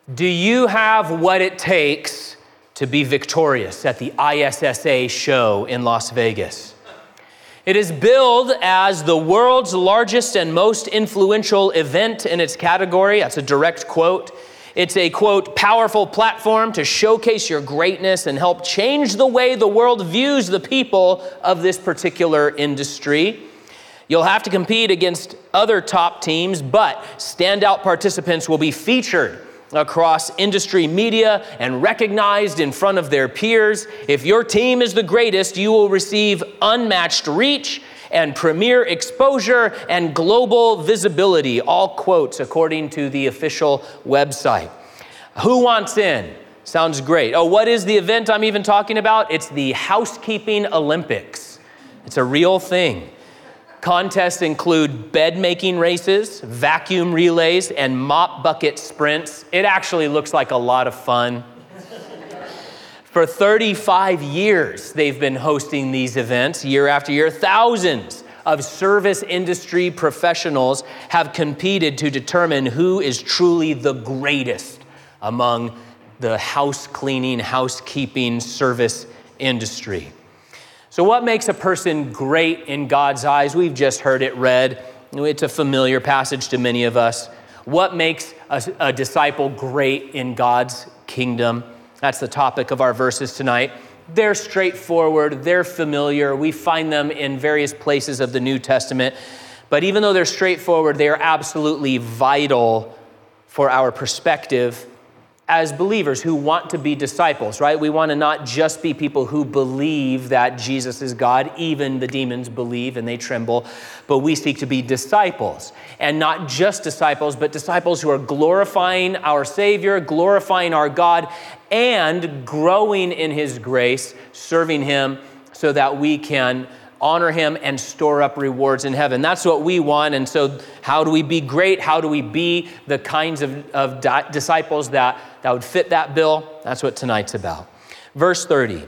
Do you have what it takes to be victorious at the ISSA show in Las Vegas? It is billed as the world's largest and most influential event in its category. That's a direct quote. It's a, quote, powerful platform to showcase your greatness and help change the way the world views the people of this particular industry. You'll have to compete against other top teams, but standout participants will be featured across industry media and recognized in front of their peers. If your team is the greatest, you will receive unmatched reach and premier exposure and global visibility. All quotes according to the official website. Who wants in? Sounds great. Oh, what is the event I'm even talking about? It's the Housekeeping Olympics. It's a real thing. Contests include bed-making races, vacuum relays, and mop bucket sprints. It actually looks like a lot of fun. For 35 years, they've been hosting these events year after year. Thousands of service industry professionals have competed to determine who is truly the greatest among the house cleaning, housekeeping service industry. So what makes a person great in God's eyes? We've just heard it read. It's a familiar passage to many of us. What makes a disciple great in God's kingdom? That's the topic of our verses tonight. They're straightforward. They're familiar. We find them in various places of the New Testament. But even though they're straightforward, they are absolutely vital for our perspective as believers who want to be disciples, right? We want to not just be people who believe that Jesus is God. Even the demons believe and they tremble. But we seek to be disciples. And not just disciples, but disciples who are glorifying our Savior, glorifying our God, and growing in His grace, serving Him so that we can honor Him and store up rewards in heaven. That's what we want. And so how do we be great? How do we be the kinds of disciples that would fit that bill? That's what tonight's about. Verse 30.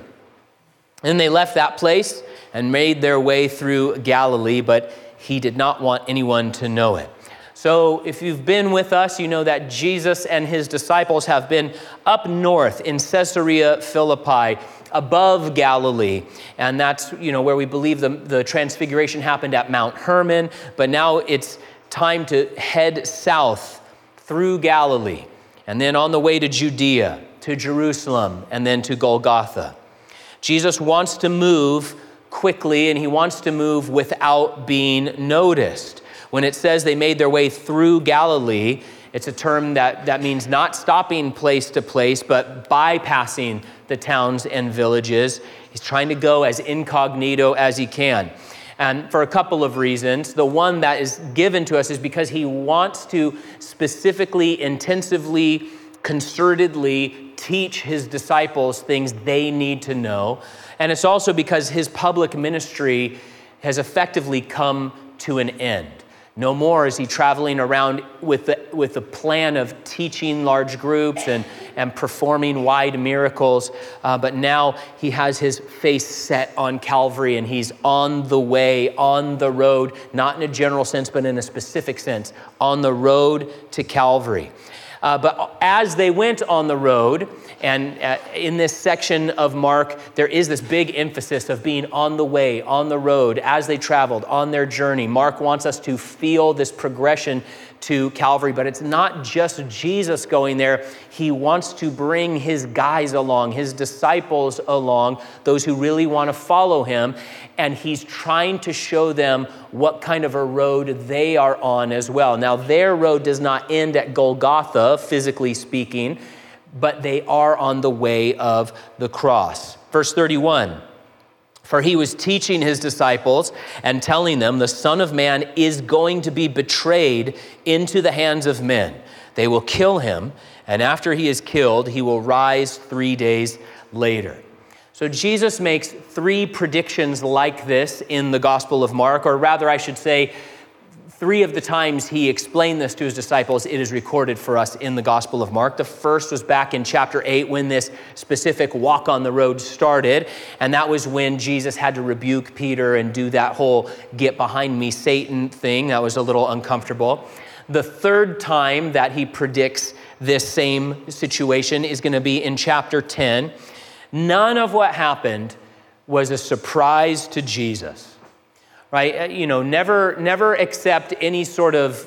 And they left that place and made their way through Galilee, but He did not want anyone to know it. So if you've been with us, you know that Jesus and His disciples have been up north in Caesarea Philippi, above Galilee. And that's, where we believe the transfiguration happened at Mount Hermon. But now it's time to head south through Galilee. And then on the way to Judea, to Jerusalem, and then to Golgotha. Jesus wants to move quickly, and He wants to move without being noticed. When it says they made their way through Galilee, it's a term that means not stopping place to place, but bypassing the towns and villages. He's trying to go as incognito as He can. And for a couple of reasons. The one that is given to us is because He wants to specifically, intensively, concertedly teach His disciples things they need to know. And it's also because His public ministry has effectively come to an end. No more is He traveling around with the plan of teaching large groups and performing wide miracles. But now He has His face set on Calvary, and He's on the way, on the road, not in a general sense, but in a specific sense, on the road to Calvary. But as they went on the road, and in this section of Mark, there is this big emphasis of being on the way, on the road, as they traveled, on their journey. Mark wants us to feel this progression to Calvary, but it's not just Jesus going there. He wants to bring His guys along, His disciples along, those who really want to follow Him, and He's trying to show them what kind of a road they are on as well. Now, their road does not end at Golgotha, physically speaking, but they are on the way of the cross. Verse 31. For He was teaching His disciples and telling them, the Son of Man is going to be betrayed into the hands of men. They will kill Him, and after He is killed, He will rise 3 days later. So Jesus makes 3 predictions like this in the Gospel of Mark, or rather I should say, 3 of the times He explained this to His disciples, it is recorded for us in the Gospel of Mark. The first was back in chapter 8 when this specific walk on the road started. And that was when Jesus had to rebuke Peter and do that whole get behind me, Satan thing. That was a little uncomfortable. The third time that He predicts this same situation is going to be in chapter 10. None of what happened was a surprise to Jesus, right? Never accept any sort of,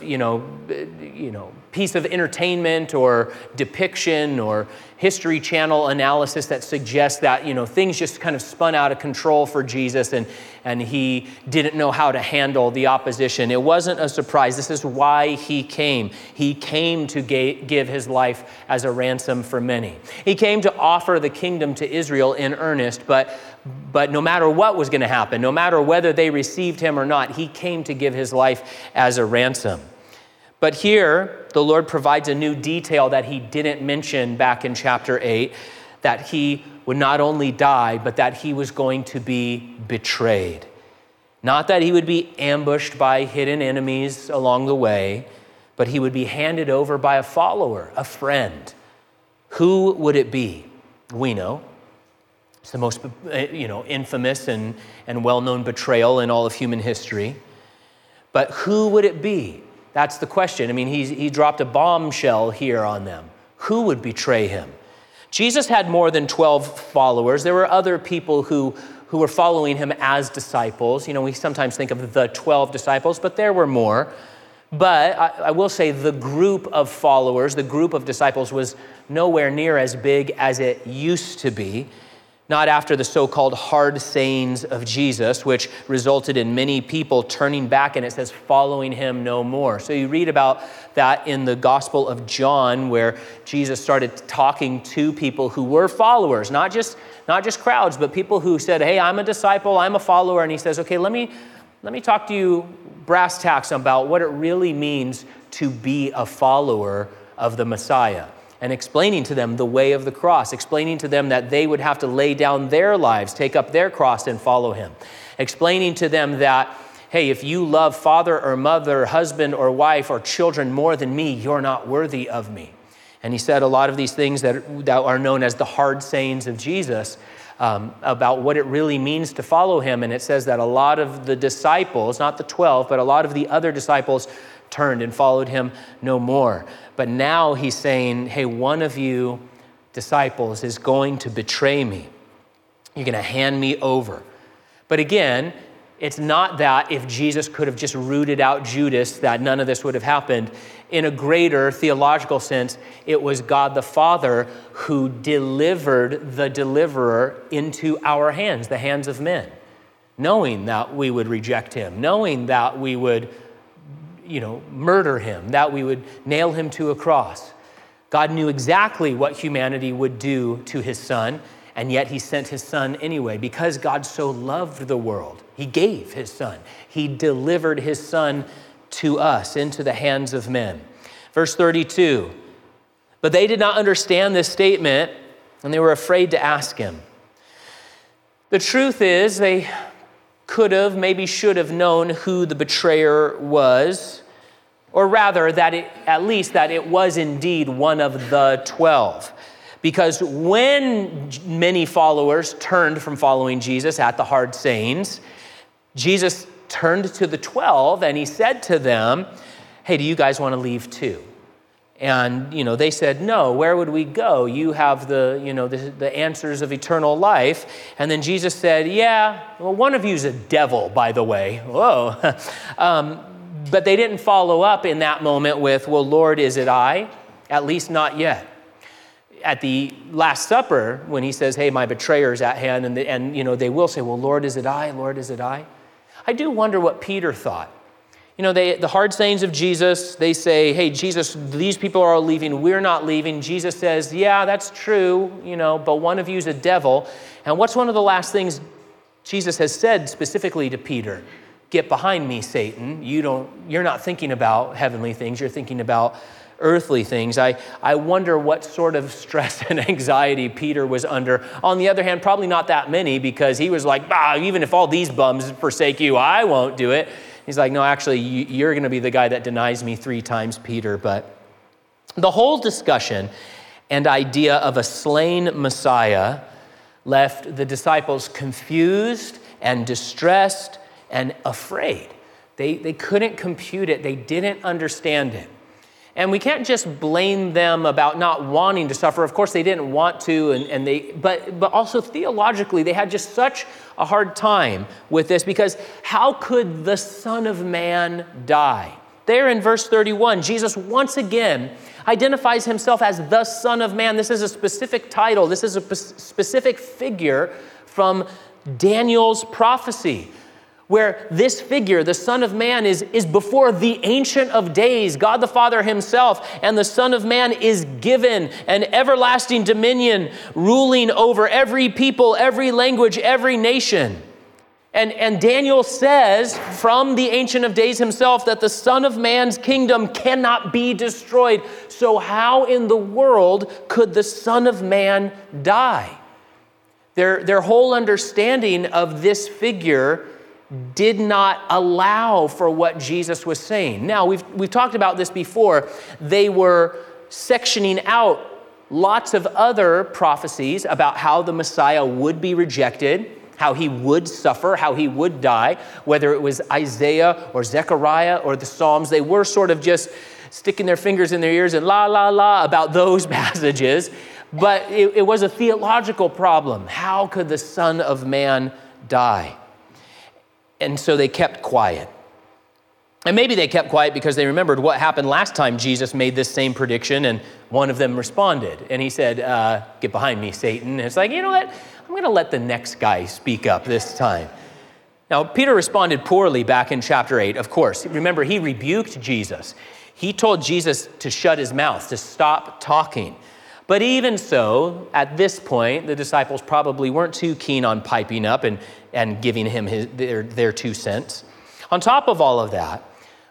piece of entertainment or depiction or History Channel analysis that suggests that, things just kind of spun out of control for Jesus and he didn't know how to handle the opposition. It wasn't a surprise. This is why he came. He came to give his life as a ransom for many. He came to offer the kingdom to Israel in earnest, but no matter what was going to happen, no matter whether they received him or not, he came to give his life as a ransom. But here, the Lord provides a new detail that he didn't mention back in chapter 8, that he would not only die, but that he was going to be betrayed. Not that he would be ambushed by hidden enemies along the way, but he would be handed over by a follower, a friend. Who would it be? We know. It's the most, infamous and well-known betrayal in all of human history. But who would it be? That's the question. I mean, he dropped a bombshell here on them. Who would betray him? Jesus had more than 12 followers. There were other people who were following him as disciples. We sometimes think of the 12 disciples, but there were more. But I will say the group of followers, the group of disciples was nowhere near as big as it used to be. Not after the so-called hard sayings of Jesus, which resulted in many people turning back, and it says following him no more. So you read about that in the Gospel of John, where Jesus started talking to people who were followers, not just crowds, but people who said, hey, I'm a disciple, I'm a follower. And he says, okay, let me talk to you brass tacks about what it really means to be a follower of the Messiah. And explaining to them the way of the cross, explaining to them that they would have to lay down their lives, take up their cross and follow him. Explaining to them that, hey, if you love father or mother, husband or wife or children more than me, you're not worthy of me. And he said a lot of these things that are known as the hard sayings of Jesus about what it really means to follow him. And it says that a lot of the disciples, not the 12, but a lot of the other disciples turned and followed him no more. But now he's saying, hey, one of you disciples is going to betray me. You're going to hand me over. But again, it's not that if Jesus could have just rooted out Judas, that none of this would have happened. In a greater theological sense, it was God the Father who delivered the deliverer into our hands, the hands of men, knowing that we would reject him, knowing that we would murder him, that we would nail him to a cross. God knew exactly what humanity would do to his son, and yet he sent his son anyway. Because God so loved the world, he gave his son. He delivered his son to us into the hands of men. Verse 32, but they did not understand this statement, and they were afraid to ask him. The truth is, they could have, maybe should have known who the betrayer was, or rather that it was indeed one of the 12. Because when many followers turned from following Jesus at the hard sayings, Jesus turned to the 12 and he said to them, hey, do you guys want to leave too? And, they said, no, where would we go? You have the answers of eternal life. And then Jesus said, yeah, well, one of you's a devil, by the way. Whoa. But they didn't follow up in that moment with, well, Lord, is it I? At least not yet. At the Last Supper, when he says, hey, my betrayer's at hand, and they will say, well, Lord, is it I? Lord, is it I? I do wonder what Peter thought. The hard sayings of Jesus, they say, hey, Jesus, these people are all leaving. We're not leaving. Jesus says, yeah, that's true, but one of you's a devil. And what's one of the last things Jesus has said specifically to Peter? Get behind me, Satan. You're not thinking about heavenly things. You're thinking about earthly things. I wonder what sort of stress and anxiety Peter was under. On the other hand, probably not that many, because he was like, even if all these bums forsake you, I won't do it. He's like, no, actually, you're going to be the guy that denies me 3 times, Peter. But the whole discussion and idea of a slain Messiah left the disciples confused and distressed and afraid. They couldn't compute it. They didn't understand it. And we can't just blame them about not wanting to suffer. Of course, they didn't want to, but also theologically, they had just such a hard time with this, because how could the Son of Man die? There in verse 31, Jesus once again identifies himself as the Son of Man. This is a specific title. This is a specific figure from Daniel's prophecy, where this figure, the Son of Man, is before the Ancient of Days, God the Father himself, and the Son of Man is given an everlasting dominion, ruling over every people, every language, every nation. And Daniel says from the Ancient of Days himself that the Son of Man's kingdom cannot be destroyed. So how in the world could the Son of Man die? Their whole understanding of this figure did not allow for what Jesus was saying. Now, we've talked about this before. They were sectioning out lots of other prophecies about how the Messiah would be rejected, how he would suffer, how he would die, whether it was Isaiah or Zechariah or the Psalms. They were sort of just sticking their fingers in their ears and la, la, la about those passages. But it was a theological problem. How could the Son of Man die? And so they kept quiet. And maybe they kept quiet because they remembered what happened last time Jesus made this same prediction, and one of them responded. And he said, get behind me, Satan. And it's like, you know what? I'm going to let the next guy speak up this time. Now, Peter responded poorly back in chapter 8, of course. Remember, he rebuked Jesus. He told Jesus to shut his mouth, to stop talking. But even so, at this point, the disciples probably weren't too keen on piping up and giving him their 2 cents. On top of all of that,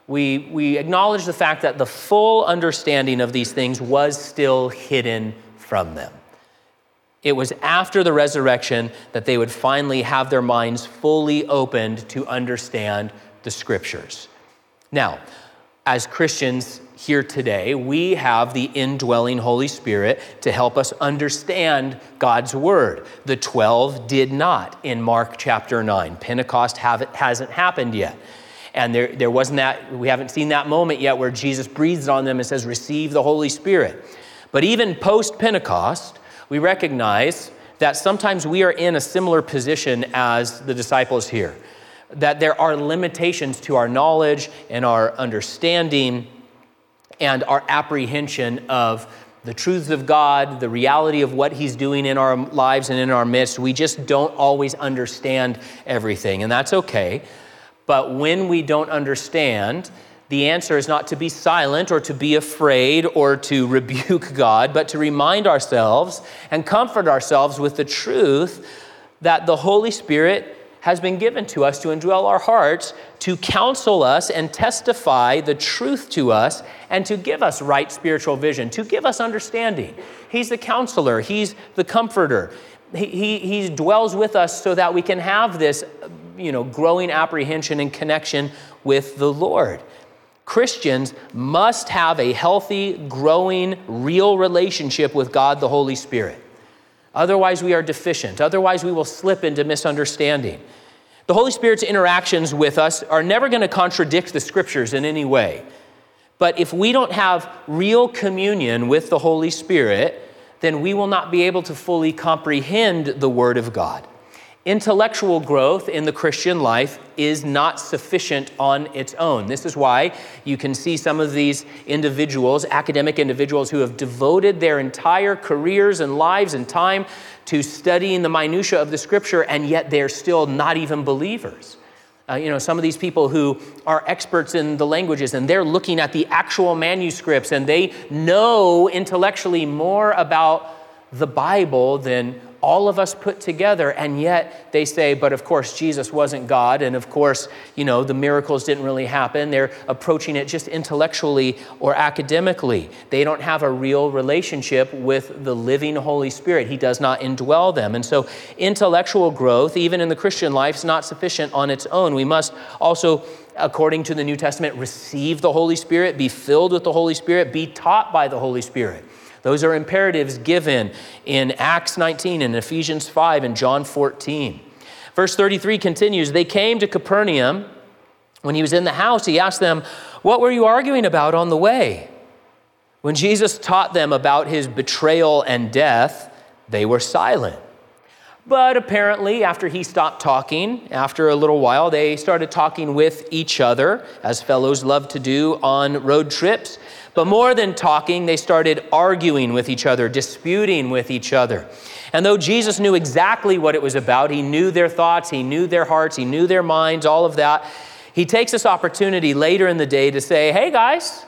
we acknowledge the fact that the full understanding of these things was still hidden from them. It was after the resurrection that they would finally have their minds fully opened to understand the scriptures. Now, as Christians here today, we have the indwelling Holy Spirit to help us understand God's word. The 12 did not in Mark chapter 9. Pentecost hasn't happened yet. And there wasn't that, we haven't seen that moment yet where Jesus breathes on them and says, receive the Holy Spirit. But even post-Pentecost, we recognize that sometimes we are in a similar position as the disciples here, that there are limitations to our knowledge and our understanding and our apprehension of the truths of God, the reality of what he's doing in our lives and in our midst. We just don't always understand everything, and that's okay. But when we don't understand, the answer is not to be silent or to be afraid or to rebuke God, but to remind ourselves and comfort ourselves with the truth that the Holy Spirit has been given to us to indwell our hearts, to counsel us and testify the truth to us, and to give us right spiritual vision, to give us understanding. He's the counselor. He's the comforter. He dwells with us so that we can have this, growing apprehension and connection with the Lord. Christians must have a healthy, growing, real relationship with God, the Holy Spirit. Otherwise, we are deficient. Otherwise, we will slip into misunderstanding. The Holy Spirit's interactions with us are never going to contradict the scriptures in any way. But if we don't have real communion with the Holy Spirit, then we will not be able to fully comprehend the Word of God. Intellectual growth in the Christian life is not sufficient on its own. This is why you can see some of these individuals, academic individuals, who have devoted their entire careers and lives and time to studying the minutia of the scripture, and yet they're still not even believers. Some of these people who are experts in the languages, and they're looking at the actual manuscripts, and they know intellectually more about the Bible than all of us put together, and yet they say, but of course Jesus wasn't God, and of course, the miracles didn't really happen. They're approaching it just intellectually or academically. They don't have a real relationship with the living Holy Spirit. He does not indwell them. And so intellectual growth, even in the Christian life, is not sufficient on its own. We must also, according to the New Testament, receive the Holy Spirit, be filled with the Holy Spirit, be taught by the Holy Spirit. Those are imperatives given in Acts 19 and Ephesians 5 and John 14. Verse 33 continues, they came to Capernaum. When he was in the house, he asked them, what were you arguing about on the way? When Jesus taught them about his betrayal and death, they were silent. But apparently, after he stopped talking, after a little while, they started talking with each other, as fellows love to do on road trips. But more than talking, they started arguing with each other, disputing with each other. And though Jesus knew exactly what it was about, he knew their thoughts, he knew their hearts, he knew their minds, all of that, he takes this opportunity later in the day to say, hey guys,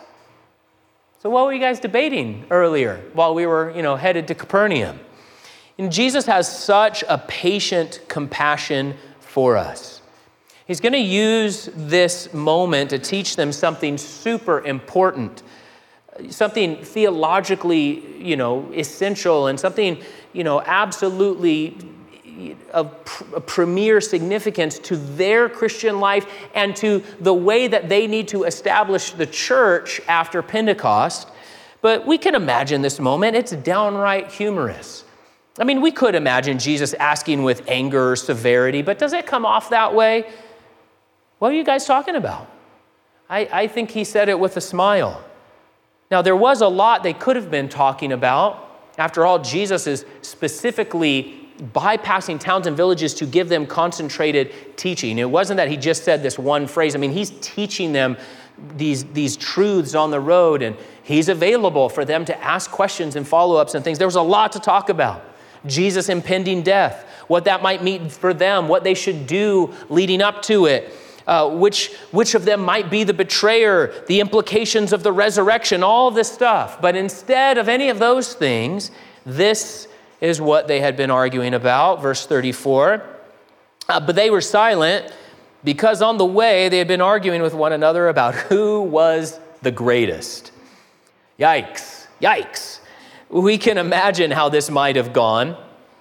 so what were you guys debating earlier while we were, headed to Capernaum? And Jesus has such a patient compassion for us. He's going to use this moment to teach them something super important, something theologically, essential, and something, absolutely of premier significance to their Christian life and to the way that they need to establish the church after Pentecost. But we can imagine this moment. It's downright humorous. I mean, we could imagine Jesus asking with anger or severity, but does it come off that way? What are you guys talking about? I think he said it with a smile. Now, there was a lot they could have been talking about. After all, Jesus is specifically bypassing towns and villages to give them concentrated teaching. It wasn't that he just said this one phrase. I mean, he's teaching them these truths on the road, and he's available for them to ask questions and follow-ups and things. There was a lot to talk about. Jesus' impending death, what that might mean for them, what they should do leading up to it, which of them might be the betrayer, the implications of the resurrection, all of this stuff. But instead of any of those things, this is what they had been arguing about. Verse 34, but they were silent because on the way they had been arguing with one another about who was the greatest. Yikes, yikes. We can imagine how this might have gone.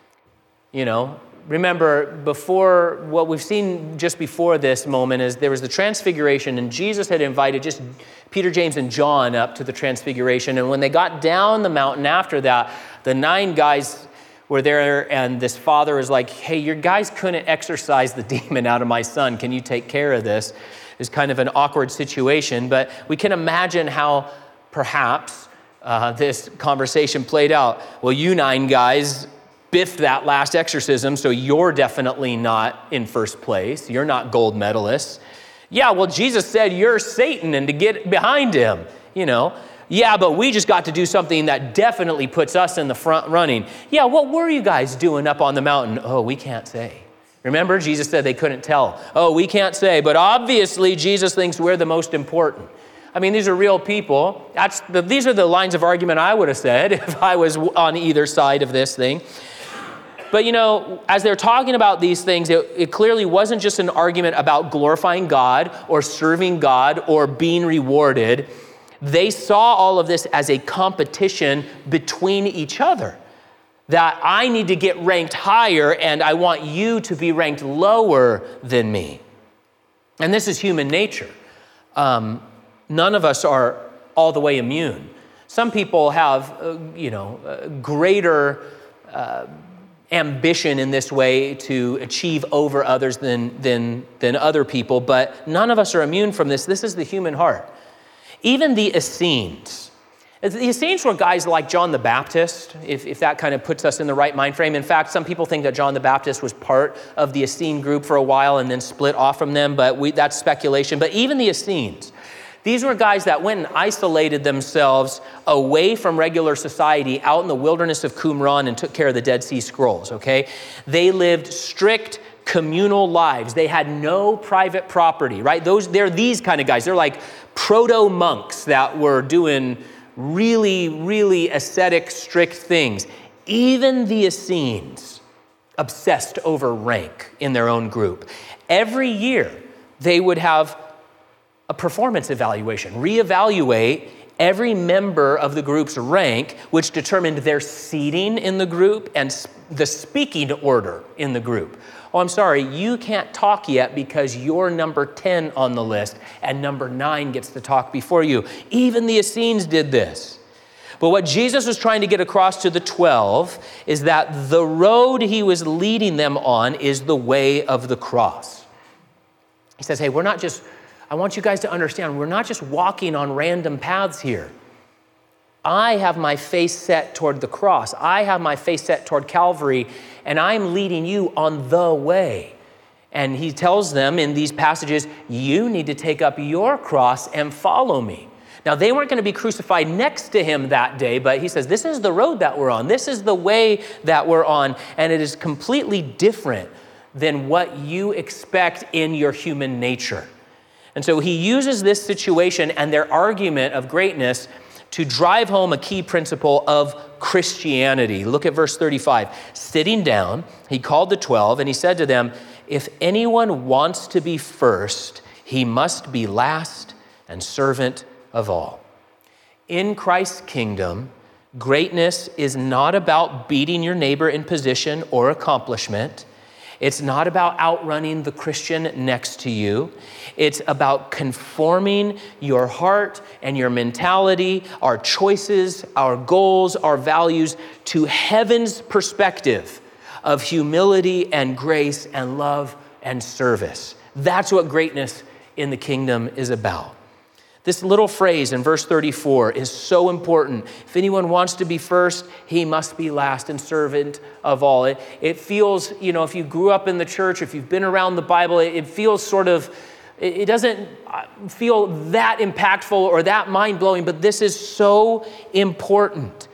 Remember, before, what we've seen just before this moment is there was the transfiguration, and Jesus had invited just Peter, James, and John up to the transfiguration. And when they got down the mountain after that, the 9 guys were there, and this father was like, hey, your guys couldn't exorcise the demon out of my son. Can you take care of this? It's kind of an awkward situation, but we can imagine how perhaps this conversation played out. Well, you 9 guys biffed that last exorcism, so you're definitely not in first place. You're not gold medalists. Yeah, well, Jesus said you're Satan and to get behind him, Yeah, but we just got to do something that definitely puts us in the front running. Yeah, what were you guys doing up on the mountain? Oh, we can't say. Remember, Jesus said they couldn't tell. Oh, we can't say, but obviously Jesus thinks we're the most important. I mean, these are real people. These are the lines of argument I would have said if I was on either side of this thing. But as they're talking about these things, it clearly wasn't just an argument about glorifying God or serving God or being rewarded. They saw all of this as a competition between each other. That I need to get ranked higher and I want you to be ranked lower than me. And this is human nature. None of us are all the way immune. Some people have, greater ambition in this way to achieve over others than other people, but none of us are immune from this. This is the human heart. Even the Essenes. The Essenes were guys like John the Baptist, if that kind of puts us in the right mind frame. In fact, some people think that John the Baptist was part of the Essene group for a while and then split off from them, but that's speculation. But even the Essenes, these were guys that went and isolated themselves away from regular society out in the wilderness of Qumran and took care of the Dead Sea Scrolls, okay? They lived strict communal lives. They had no private property, right? They're these kind of guys. They're like proto-monks that were doing really, really ascetic, strict things. Even the Essenes obsessed over rank in their own group. Every year, they would have a performance evaluation, reevaluate every member of the group's rank, which determined their seating in the group and the speaking order in the group. Oh, I'm sorry, you can't talk yet because you're number 10 on the list and number 9 gets to talk before you. Even the Essenes did this. But what Jesus was trying to get across to the 12 is that the road he was leading them on is the way of the cross. He says, hey, I want you guys to understand, we're not just walking on random paths here. I have my face set toward the cross. I have my face set toward Calvary, and I'm leading you on the way. And he tells them in these passages, you need to take up your cross and follow me. Now, they weren't going to be crucified next to him that day, but he says, this is the road that we're on. This is the way that we're on, and it is completely different than what you expect in your human nature. And so he uses this situation and their argument of greatness to drive home a key principle of Christianity. Look at verse 35. Sitting down, he called the 12 and he said to them, if anyone wants to be first, he must be last and servant of all. In Christ's kingdom, greatness is not about beating your neighbor in position or accomplishment. It's not about outrunning the Christian next to you. It's about conforming your heart and your mentality, our choices, our goals, our values to heaven's perspective of humility and grace and love and service. That's what greatness in the kingdom is about. This little phrase in verse 34 is so important. If anyone wants to be first, he must be last and servant of all. It feels, if you grew up in the church, if you've been around the Bible, it feels it doesn't feel that impactful or that mind-blowing, but this is so important.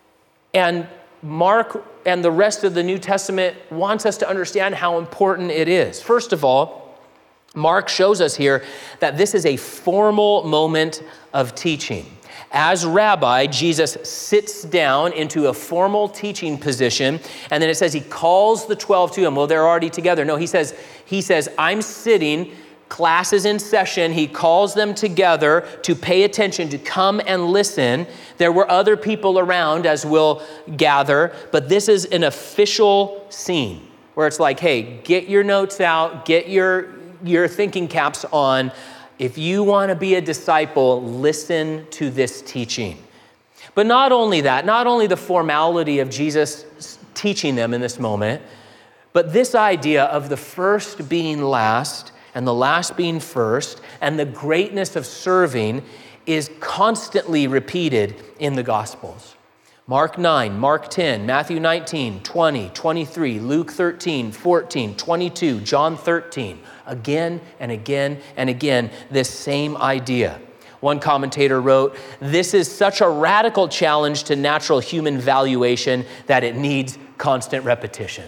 And Mark and the rest of the New Testament wants us to understand how important it is. First of all, Mark shows us here that this is a formal moment of teaching. As rabbi, Jesus sits down into a formal teaching position, and then it says he calls the 12 to him. Well, they're already together. No, he says, I'm sitting, class is in session. He calls them together to pay attention, to come and listen. There were other people around, as we'll gather, but this is an official scene where it's like, hey, get your notes out, get your thinking caps on. If you want to be a disciple, listen to this teaching. But not only that, not only the formality of Jesus teaching them in this moment, but this idea of the first being last and the last being first and the greatness of serving is constantly repeated in the Gospels. Mark 9, Mark 10, Matthew 19, 20, 23, Luke 13, 14, 22, John 13. Again and again and again, this same idea. One commentator wrote, this is such a radical challenge to natural human valuation that it needs constant repetition.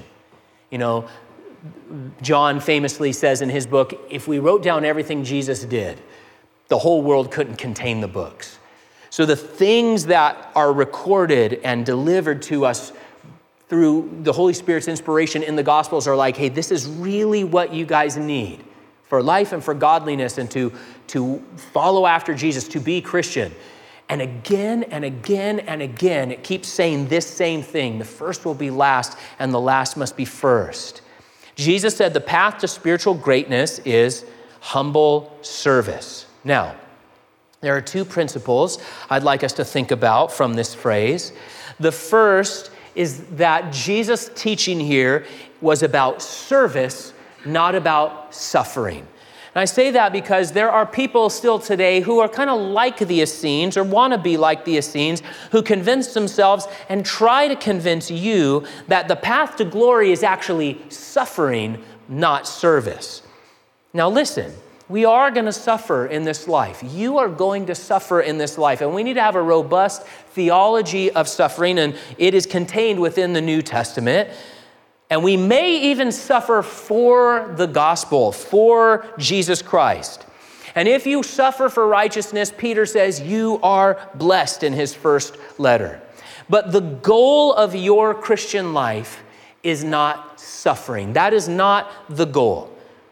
John famously says in his book, if we wrote down everything Jesus did, the whole world couldn't contain the books. So the things that are recorded and delivered to us through the Holy Spirit's inspiration in the Gospels are like, hey, this is really what you guys need for life and for godliness and to follow after Jesus, to be Christian. And again and again and again, it keeps saying this same thing. The first will be last and the last must be first. Jesus said the path to spiritual greatness is humble service. Now, there are two principles I'd like us to think about from this phrase. The first is that Jesus' teaching here was about service, not about suffering. And I say that because there are people still today who are kind of like the Essenes or want to be like the Essenes, who convince themselves and try to convince you that the path to glory is actually suffering, not service. Now listen, we are going to suffer in this life. You are going to suffer in this life. And we need to have a robust theology of suffering, and it is contained within the New Testament. And we may even suffer for the gospel, for Jesus Christ. And if you suffer for righteousness, Peter says you are blessed in his first letter. But the goal of your Christian life is not suffering. That is not the goal.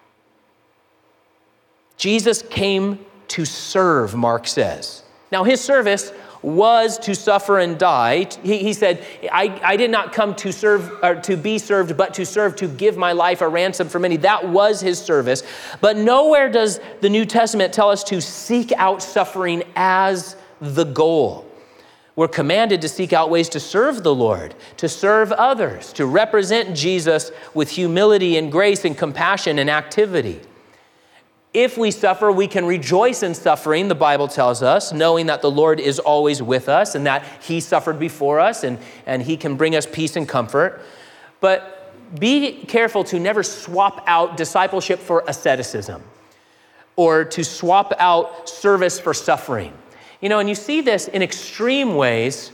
Jesus came to serve, Mark says. Now, his service was to suffer and die. He said, I did not come to serve or to be served, but to serve, to give my life a ransom for many. That was his service. But nowhere does the New Testament tell us to seek out suffering as the goal. We're commanded to seek out ways to serve the Lord, to serve others, to represent Jesus with humility and grace and compassion and activity. If we suffer, we can rejoice in suffering, the Bible tells us, knowing that the Lord is always with us and that he suffered before us and he can bring us peace and comfort. But be careful to never swap out discipleship for asceticism or to swap out service for suffering. And you see this in extreme ways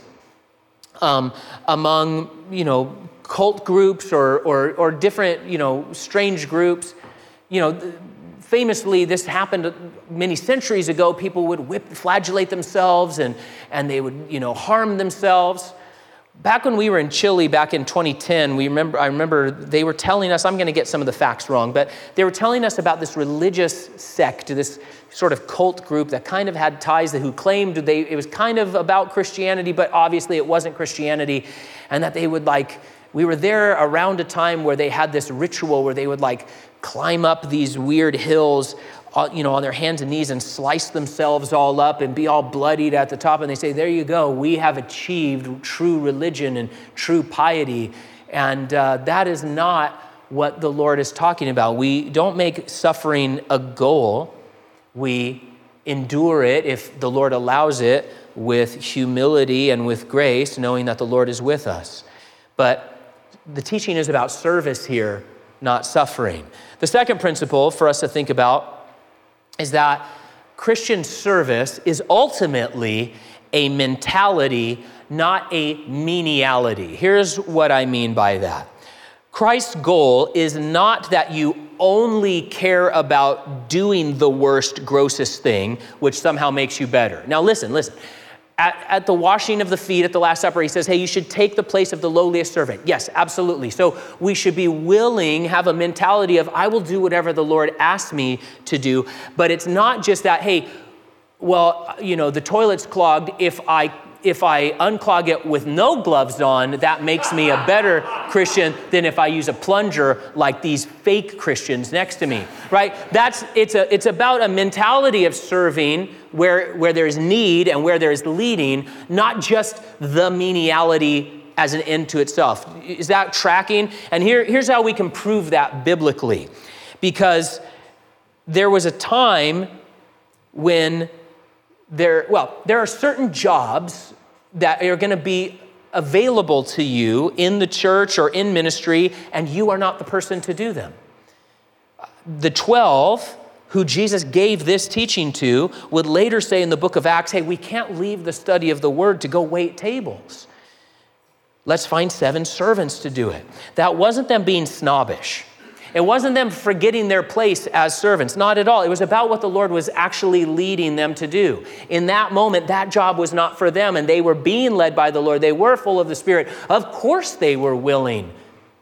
among, cult groups or different, strange groups. Famously, this happened many centuries ago. People would flagellate themselves and they would, harm themselves. Back when we were in Chile, back in 2010, I remember they were telling us, I'm going to get some of the facts wrong, but they were telling us about this religious sect, this sort of cult group that kind of had ties, who claimed it was kind of about Christianity, but obviously it wasn't Christianity, and that they would we were there around a time where they had this ritual where they would climb up these weird hills, on their hands and knees and slice themselves all up and be all bloodied at the top. And they say, there you go, we have achieved true religion and true piety. And that is not what the Lord is talking about. We don't make suffering a goal. We endure it, if the Lord allows it, with humility and with grace, knowing that the Lord is with us. But the teaching is about service here, not suffering. The second principle for us to think about is that Christian service is ultimately a mentality, not a meniality. Here's what I mean by that. Christ's goal is not that you only care about doing the worst, grossest thing, which somehow makes you better. Now listen. At the washing of the feet at the Last Supper, he says, hey, you should take the place of the lowliest servant. Yes, absolutely. So we should be willing, have a mentality of, I will do whatever the Lord asks me to do. But it's not just that, hey, well, the toilet's clogged. If I unclog it with no gloves on, that makes me a better Christian than if I use a plunger like these fake Christians next to me, right? It's about a mentality of serving where there's need and where there's leading, not just the meniality as an end to itself. Is that tracking? And here's how we can prove that biblically. Because there was a time when there are certain jobs that are going to be available to you in the church or in ministry, and you are not the person to do them. The 12, who Jesus gave this teaching to, would later say in the book of Acts, hey, we can't leave the study of the word to go wait tables. Let's find 7 servants to do it. That wasn't them being snobbish. It wasn't them forgetting their place as servants, not at all. It was about what the Lord was actually leading them to do. In that moment, that job was not for them, and they were being led by the Lord. They were full of the Spirit. Of course they were willing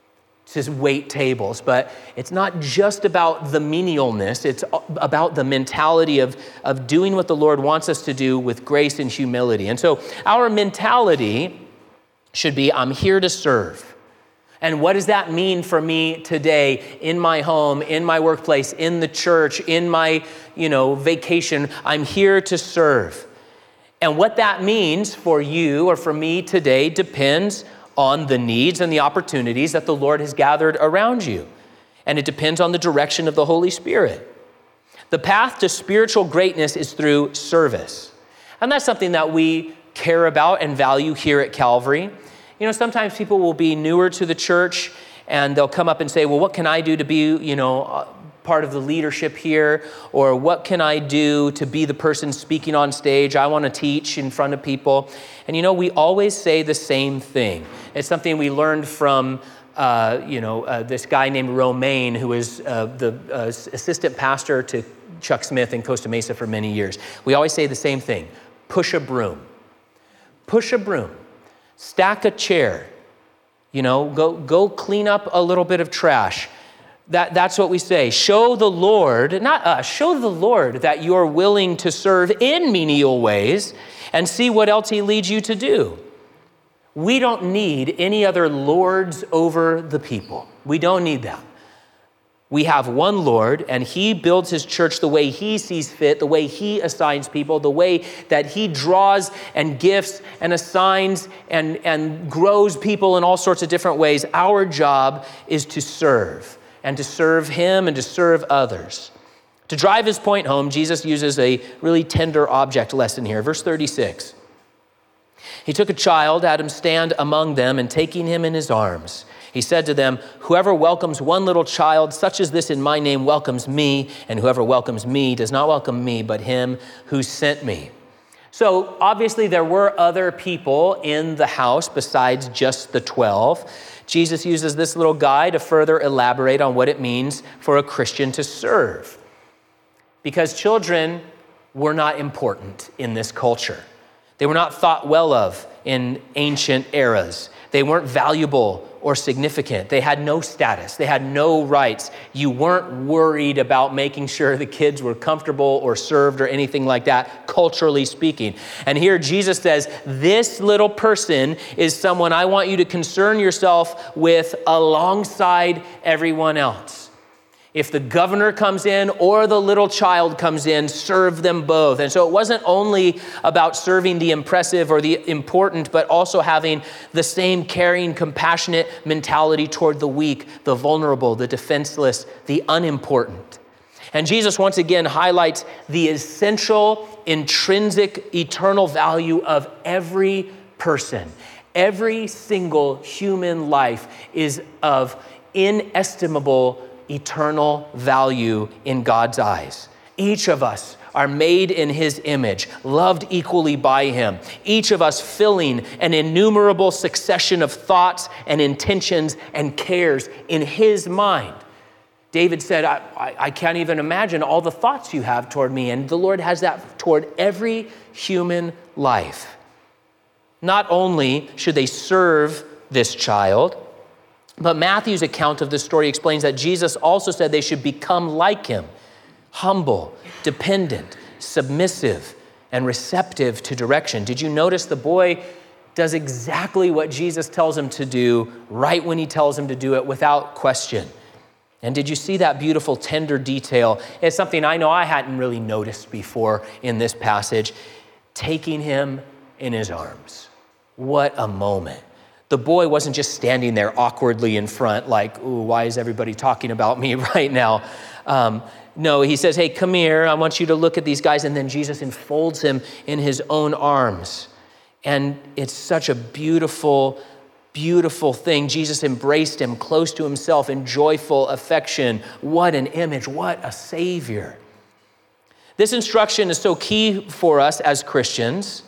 to wait tables, but it's not just about the menialness. It's about the mentality of doing what the Lord wants us to do with grace and humility. And so our mentality should be, I'm here to serve. And what does that mean for me today in my home, in my workplace, in the church, in my, vacation? I'm here to serve. And what that means for you or for me today depends on the needs and the opportunities that the Lord has gathered around you. And it depends on the direction of the Holy Spirit. The path to spiritual greatness is through service. And that's something that we care about and value here at Calvary. Sometimes people will be newer to the church and they'll come up and say, well, what can I do to be, part of the leadership here? Or what can I do to be the person speaking on stage? I want to teach in front of people. And we always say the same thing. It's something we learned from, this guy named Romaine, who was the assistant pastor to Chuck Smith in Costa Mesa for many years. We always say the same thing. Push a broom. Push a broom. Stack a chair, go clean up a little bit of trash. That's what we say. Show the Lord, not us, show the Lord that you're willing to serve in menial ways and see what else he leads you to do. We don't need any other lords over the people. We don't need that. We have one Lord, and he builds his church the way he sees fit, the way he assigns people, the way that he draws and gifts and assigns and grows people in all sorts of different ways. Our job is to serve, and to serve him and to serve others. To drive his point home, Jesus uses a really tender object lesson here. Verse 36. He took a child, had him stand among them, and taking him in his arms, he said to them, whoever welcomes one little child such as this in my name welcomes me, and whoever welcomes me does not welcome me, but him who sent me. So obviously there were other people in the house besides just the 12. Jesus uses this little guy to further elaborate on what it means for a Christian to serve. Because children were not important in this culture. They were not thought well of in ancient eras. They weren't valuable or significant. They had no status. They had no rights. You weren't worried about making sure the kids were comfortable or served or anything like that, culturally speaking. And here Jesus says, this little person is someone I want you to concern yourself with alongside everyone else. If the governor comes in or the little child comes in, serve them both. And so it wasn't only about serving the impressive or the important, but also having the same caring, compassionate mentality toward the weak, the vulnerable, the defenseless, the unimportant. And Jesus once again highlights the essential, intrinsic, eternal value of every person. Every single human life is of inestimable eternal value in God's eyes. Each of us are made in his image, loved equally by him. Each of us filling an innumerable succession of thoughts and intentions and cares in his mind. David said, I can't even imagine all the thoughts you have toward me. And the Lord has that toward every human life. Not only should they serve this child, but Matthew's account of this story explains that Jesus also said they should become like him, humble, dependent, submissive, and receptive to direction. Did you notice the boy does exactly what Jesus tells him to do right when he tells him to do it without question? And did you see that beautiful, tender detail? It's something I know I hadn't really noticed before in this passage. Taking him in his arms. What a moment. The boy wasn't just standing there awkwardly in front like, ooh, why is everybody talking about me right now? No, he says, hey, come here. I want you to look at these guys. And then Jesus enfolds him in his own arms. And it's such a beautiful, beautiful thing. Jesus embraced him close to himself in joyful affection. What an image. What a Savior. This instruction is so key for us as Christians.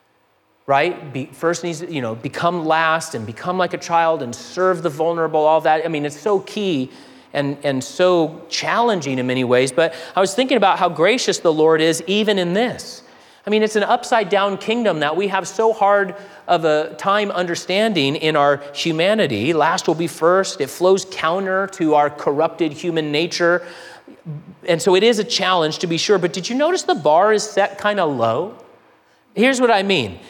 Right? First needs to, become last and become like a child and serve the vulnerable, all that. I mean, it's so key and so challenging in many ways. But I was thinking about how gracious the Lord is even in this. I mean, it's an upside down kingdom that we have so hard of a time understanding in our humanity. Last will be first. It flows counter to our corrupted human nature. And so it is a challenge to be sure. But did you notice the bar is set kind of low? Here's what I mean.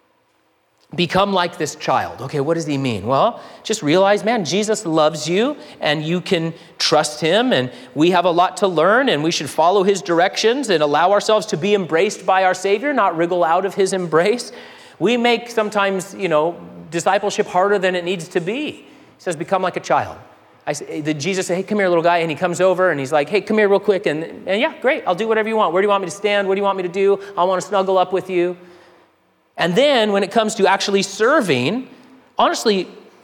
Become like this child. Okay, what does he mean? Well, just realize, man, Jesus loves you and you can trust him, and we have a lot to learn, and we should follow his directions and allow ourselves to be embraced by our Savior, not wriggle out of his embrace. We make sometimes, discipleship harder than it needs to be. He says, become like a child. Jesus said, hey, come here, little guy. And he comes over and he's like, hey, come here real quick. And yeah, great. I'll do whatever you want. Where do you want me to stand? What do you want me to do? I want to snuggle up with you. And then when it comes to actually serving, honestly,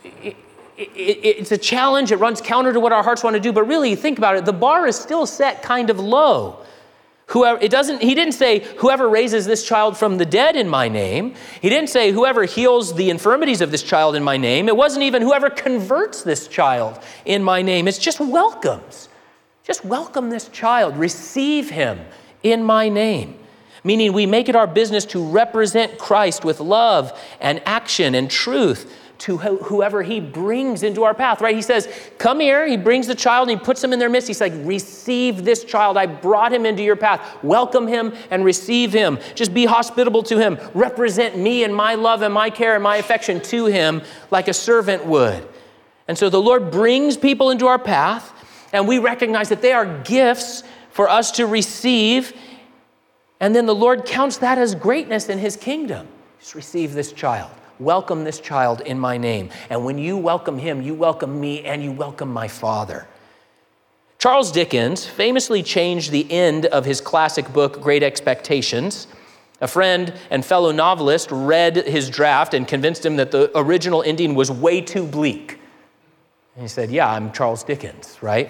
it's a challenge. It runs counter to what our hearts want to do. But really, think about it. The bar is still set kind of low. He didn't say, whoever raises this child from the dead in my name. He didn't say, whoever heals the infirmities of this child in my name. It wasn't even whoever converts this child in my name. It's just welcomes. Just welcome this child. Receive him in my name. Meaning we make it our business to represent Christ with love and action and truth to whoever he brings into our path, right? He says, come here. He brings the child and he puts him in their midst. He's like, receive this child. I brought him into your path. Welcome him and receive him. Just be hospitable to him. Represent me and my love and my care and my affection to him like a servant would. And so the Lord brings people into our path, and we recognize that they are gifts for us to receive. And then the Lord counts that as greatness in his kingdom. Just receive this child. Welcome this child in my name. And when you welcome him, you welcome me and you welcome my Father. Charles Dickens famously changed the end of his classic book, Great Expectations. A friend and fellow novelist read his draft and convinced him that the original ending was way too bleak. And he said, yeah, I'm Charles Dickens, right?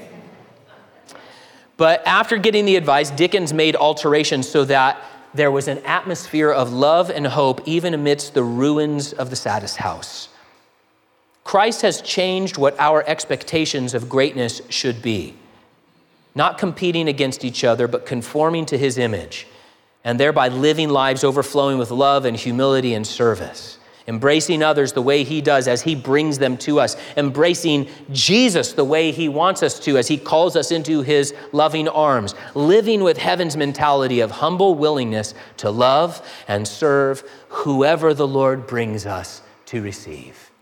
But after getting the advice, Dickens made alterations so that there was an atmosphere of love and hope even amidst the ruins of the saddest house. Christ has changed what our expectations of greatness should be, not competing against each other, but conforming to his image, and thereby living lives overflowing with love and humility and service, embracing others the way he does as he brings them to us, embracing Jesus the way he wants us to as he calls us into his loving arms, living with heaven's mentality of humble willingness to love and serve whoever the Lord brings us to receive.